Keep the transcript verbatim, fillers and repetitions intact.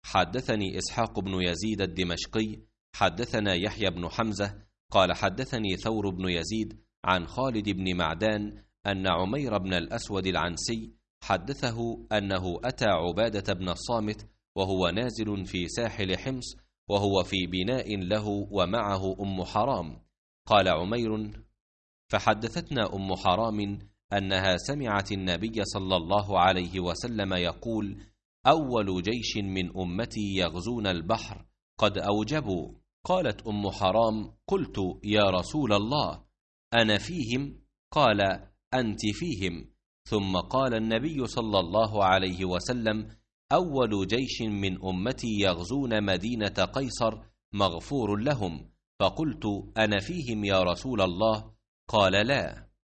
حدثني إسحاق بن يزيد الدمشقي حدثنا يحيى بن حمزة قال حدثني ثور بن يزيد عن خالد بن معدان أن عمير بن الأسود العنسي حدثه أنه أتى عبادة بن الصامت وهو نازل في ساحل حمص وهو في بناء له ومعه أم حرام. قال عمير: فحدثتنا أم حرام أنها سمعت النبي صلى الله عليه وسلم يقول: أول جيش من أمتي يغزون البحر قد أوجبوا. قالت أم حرام: قلت: يا رسول الله، أنا فيهم؟ قال: أنت فيهم. ثم قال النبي صلى الله عليه وسلم: أول جيش من أمتي يغزون مدينة قيصر مغفور لهم. فقلت: أنا فيهم يا رسول الله؟ قال: لا.